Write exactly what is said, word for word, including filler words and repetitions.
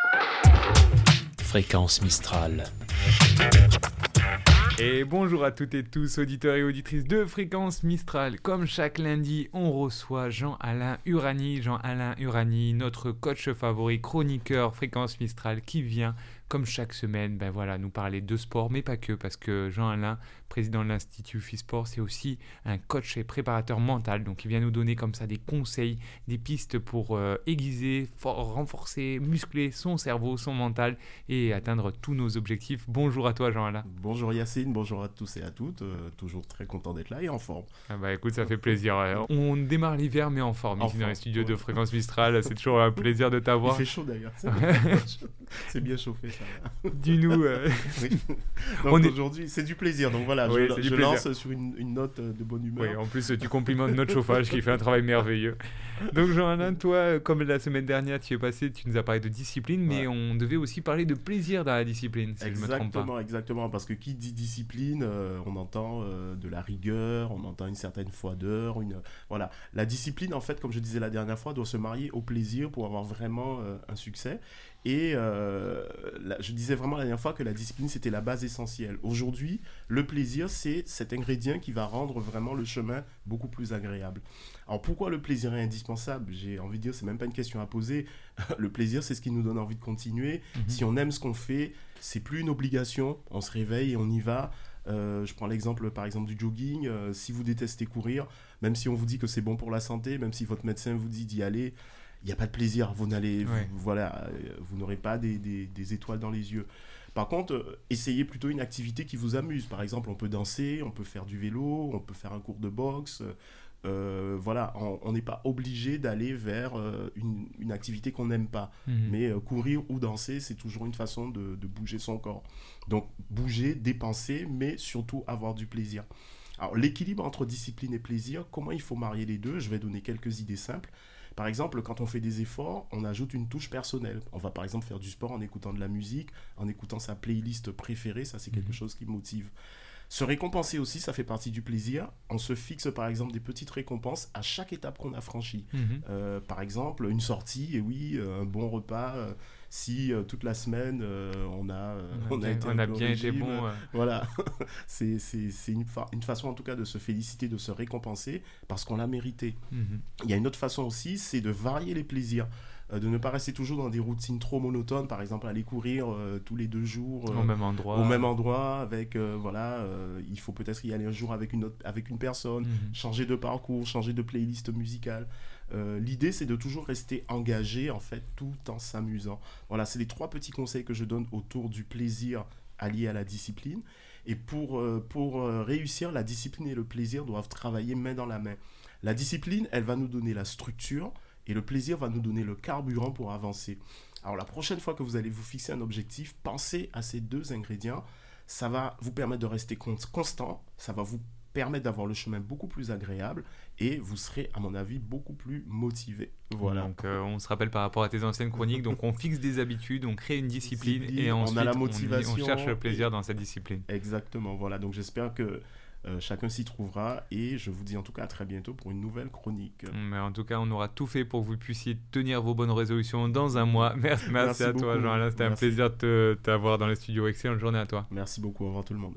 Fréquence Mistral. Et bonjour à toutes et tous, auditeurs et auditrices de Fréquence Mistral. Comme chaque lundi, on reçoit Jean-Alain Urani. Jean-Alain Urani, notre coach favori, chroniqueur Fréquence Mistral, qui vient, comme chaque semaine, ben voilà, nous parler de sport, mais pas que, parce que Jean-Alain, président de l'Institut Fisport, c'est aussi un coach et préparateur mental. Donc il vient nous donner comme ça des conseils, des pistes pour euh, aiguiser, for- renforcer, muscler son cerveau, son mental et atteindre tous nos objectifs. Bonjour à toi Jean-Alain. Bonjour Yacine, bonjour à tous et à toutes, euh, toujours très content d'être là et en forme. Ah bah écoute, ça fait plaisir. On démarre l'hiver mais en forme En ici dans forme, les studios ouais. de Fréquence Mistral. C'est toujours un plaisir de Il t'avoir. fait chaud d'ailleurs, c'est bien, c'est bien chauffé ça. Dis-nous. euh, Oui. Donc On est- aujourd'hui, c'est du plaisir, donc voilà, Oui, je, c'est du je plaisir. lance sur une, une note de bonne humeur. Oui, en plus tu complimentes notre chauffage qui fait un travail merveilleux. Donc Jean-Alain, toi, comme la semaine dernière tu es passé, tu nous as parlé de discipline, mais Ouais. on devait aussi parler de plaisir dans la discipline, si je me trompe pas. Exactement, exactement, parce que qui dit discipline, euh, on entend euh, de la rigueur, on entend une certaine froideur, une... voilà. La discipline, en fait, comme je disais la dernière fois, doit se marier au plaisir pour avoir vraiment euh, un succès. Et euh, la- je disais vraiment la dernière fois que la discipline, c'était la base essentielle. Aujourd'hui, le plaisir, c'est cet ingrédient qui va rendre vraiment le chemin beaucoup plus agréable. Alors pourquoi le plaisir est indispensable ? J'ai envie de dire, c'est même pas une question à poser. Le plaisir, c'est ce qui nous donne envie de continuer. Mhm. Si on aime ce qu'on fait, c'est plus une obligation. On se réveille et on y va. Euh, je prends l'exemple par exemple du jogging. Euh, si vous détestez courir, même si on vous dit que c'est bon pour la santé, même si votre médecin vous dit d'y aller, il n'y a pas de plaisir. Vous n'allez, vous- Ouais. voilà, euh, vous n'aurez pas des, des- des étoiles dans les yeux. Par contre, euh, essayez plutôt une activité qui vous amuse. Par exemple, on peut danser, on peut faire du vélo, on peut faire un cours de boxe. Euh, voilà, on on n'est pas obligé d'aller vers euh, une, une activité qu'on n'aime pas. Mhm. Mais euh, courir ou danser, c'est toujours une façon de, de bouger son corps. Donc bouger, dépenser, mais surtout avoir du plaisir. Alors l'équilibre entre discipline et plaisir, comment il faut marier les deux ? Je vais donner quelques idées simples. Par exemple, quand on fait des efforts, on ajoute une touche personnelle. On va par exemple faire du sport en écoutant de la musique, en écoutant sa playlist préférée, ça c'est quelque Mhm. chose qui motive. Se récompenser aussi, ça fait partie du plaisir. On se fixe par exemple des petites récompenses à chaque étape qu'on a franchie. Mhm. Euh, par exemple, une sortie, et oui, euh, un bon repas. euh, si euh, toute la semaine euh, on a, euh, On a bien, été on un a peu au bien été régime, bon. euh. voilà, c'est, c'est, c'est une, fa- une façon en tout cas de se féliciter, de se récompenser parce qu'on l'a mérité. Mhm. Il y a une autre façon aussi, c'est de varier les plaisirs. Euh, de ne pas rester toujours dans des routines trop monotones, par exemple aller courir euh, tous les deux jours euh, Au même endroit. au même endroit, avec, euh, voilà, euh, il faut peut-être y aller un jour avec une, autre, avec une personne, Mhm. changer de parcours, changer de playlist musicale. Euh, l'idée, c'est de toujours rester engagé, en fait, tout en s'amusant. Voilà, c'est les trois petits conseils que je donne autour du plaisir allié à la discipline. Et pour, euh, pour euh, réussir, la discipline et le plaisir doivent travailler main dans la main. La discipline, elle va nous donner la structure et le plaisir va nous donner le carburant pour avancer. Alors la prochaine fois que vous allez vous fixer un objectif, pensez à ces deux ingrédients. Ça va vous permettre de rester con- constant, ça va vous permettre d'avoir le chemin beaucoup plus agréable et vous serez, à mon avis, beaucoup plus motivé. Voilà. Donc euh, on se rappelle par rapport à tes anciennes chroniques, donc on fixe des habitudes, on crée une discipline, Discipline, et on a ensuite la on, y- motivation on cherche le plaisir et- dans cette discipline. Exactement, voilà. Donc j'espère que euh, chacun s'y trouvera et je vous dis en tout cas à très bientôt pour une nouvelle chronique. Mais en tout cas, on aura tout fait pour que vous puissiez tenir vos bonnes résolutions dans un mois. Merci, merci, Merci à toi, beaucoup. Jean-Alain. C'était un Merci. plaisir de te- t'avoir dans les studios. Excellente journée à toi. Merci beaucoup, au revoir tout le monde.